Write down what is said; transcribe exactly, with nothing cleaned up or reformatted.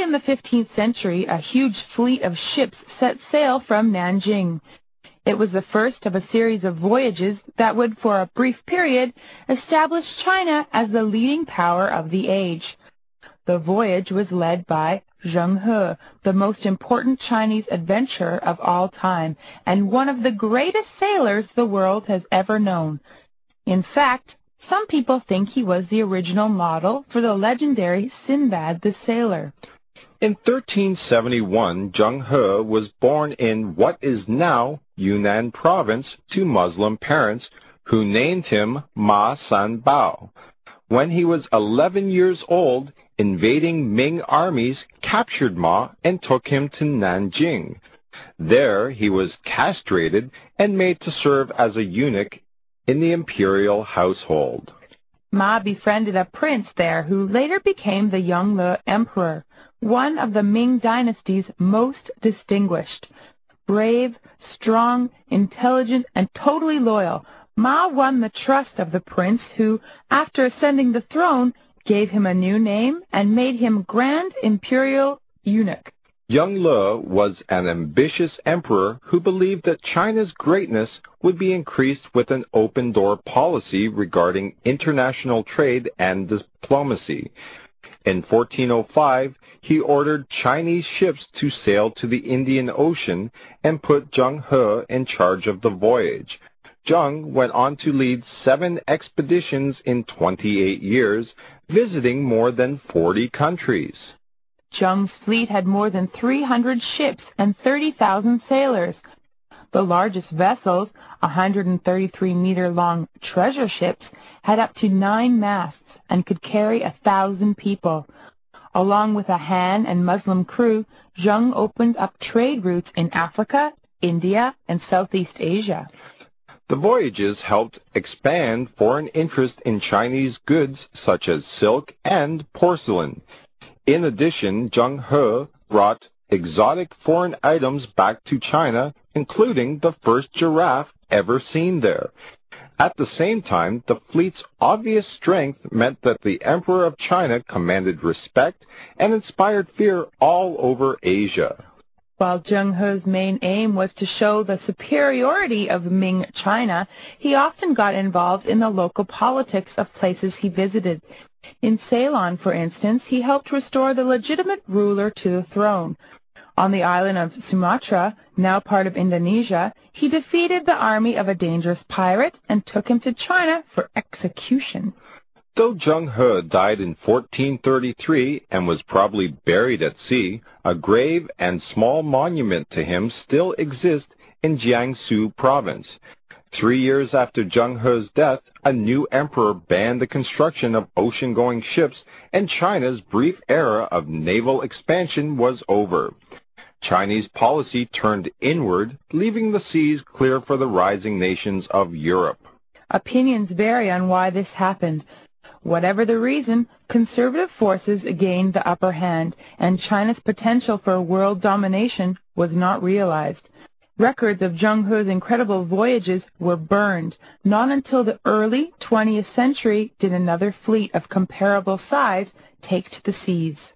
in the fifteenth century, a huge fleet of ships set sail from Nanjing. It was the first of a series of voyages that would, for a brief period, establish China as the leading power of the age. The voyage was led by Zheng He, the most important Chinese adventurer of all time, and one of the greatest sailors the world has ever known. In fact, some people think he was the original model for the legendary Sinbad the Sailor. In thirteen seventy-one, Zheng He was born in what is now Yunnan province to Muslim parents who named him Ma Sanbao. When he was eleven years old, invading Ming armies captured Ma and took him to Nanjing. There he was castrated and made to serve as a eunuch in the imperial household. Ma befriended a prince there who later became the Yongle Emperor, one of the Ming dynasty's most distinguished. Brave, strong, intelligent, and totally loyal, Ma won the trust of the prince who, after ascending the throne, gave him a new name and made him Grand Imperial Eunuch. Yongle was an ambitious emperor who believed that China's greatness would be increased with an open-door policy regarding international trade and diplomacy. In fourteen oh five, he ordered Chinese ships to sail to the Indian Ocean and put Zheng He in charge of the voyage. Zheng went on to lead seven expeditions in twenty-eight years, visiting more than forty countries. Zheng's fleet had more than three hundred ships and thirty thousand sailors. The largest vessels, one hundred thirty-three meter long treasure ships, had up to nine masts and could carry a thousand people. Along with a Han and Muslim crew, Zheng opened up trade routes in Africa, India, and Southeast Asia. The voyages helped expand foreign interest in Chinese goods such as silk and porcelain. In addition, Zheng He brought exotic foreign items back to China, including the first giraffe ever seen there. At the same time, the fleet's obvious strength meant that the Emperor of China commanded respect and inspired fear all over Asia. While Zheng He's main aim was to show the superiority of Ming China, he often got involved in the local politics of places he visited. In Ceylon, for instance, he helped restore the legitimate ruler to the throne. On the island of Sumatra, now part of Indonesia, he defeated the army of a dangerous pirate and took him to China for execution. Though Zheng He died in fourteen thirty-three and was probably buried at sea, a grave and small monument to him still exist in Jiangsu province. Three years after Zheng He's death, a new emperor banned the construction of ocean-going ships, and China's brief era of naval expansion was over. Chinese policy turned inward, leaving the seas clear for the rising nations of Europe. Opinions vary on why this happened. Whatever the reason, conservative forces gained the upper hand, and China's potential for world domination was not realized. Records of Zheng He's incredible voyages were burned. Not until the early twentieth century did another fleet of comparable size take to the seas.